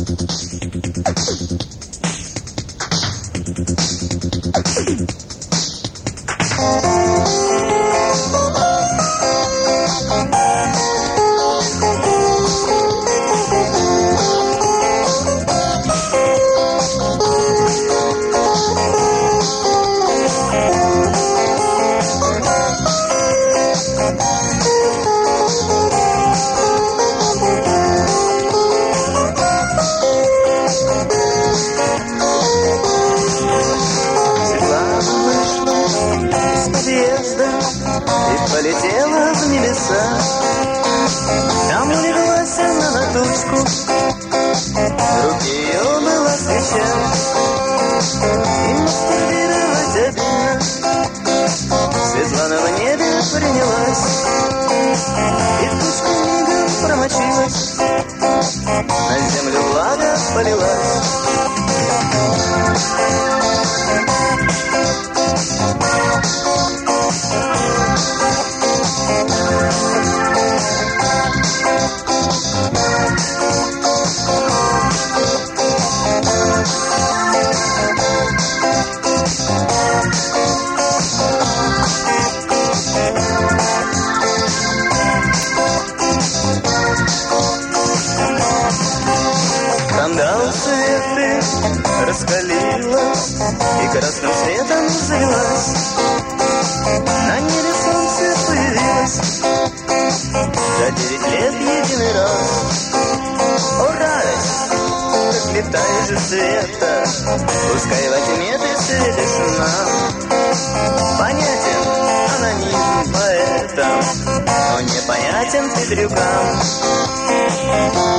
Полетела в небеса, там улеглась она на тучку, в руке ее была свеча, и мастурбировать обидно. Светлана в небе принялась, и тучка мигом промочилась, на землю влага полилась. Скандал цветы раскалила и красным светом залилась. На небе солнце появилось за 9 лет единый раз. О, радость, как летаешь же света, пускай во тьме ты светишь нам. Понятен анонизм поэтам, но непонятен ты дрюкам.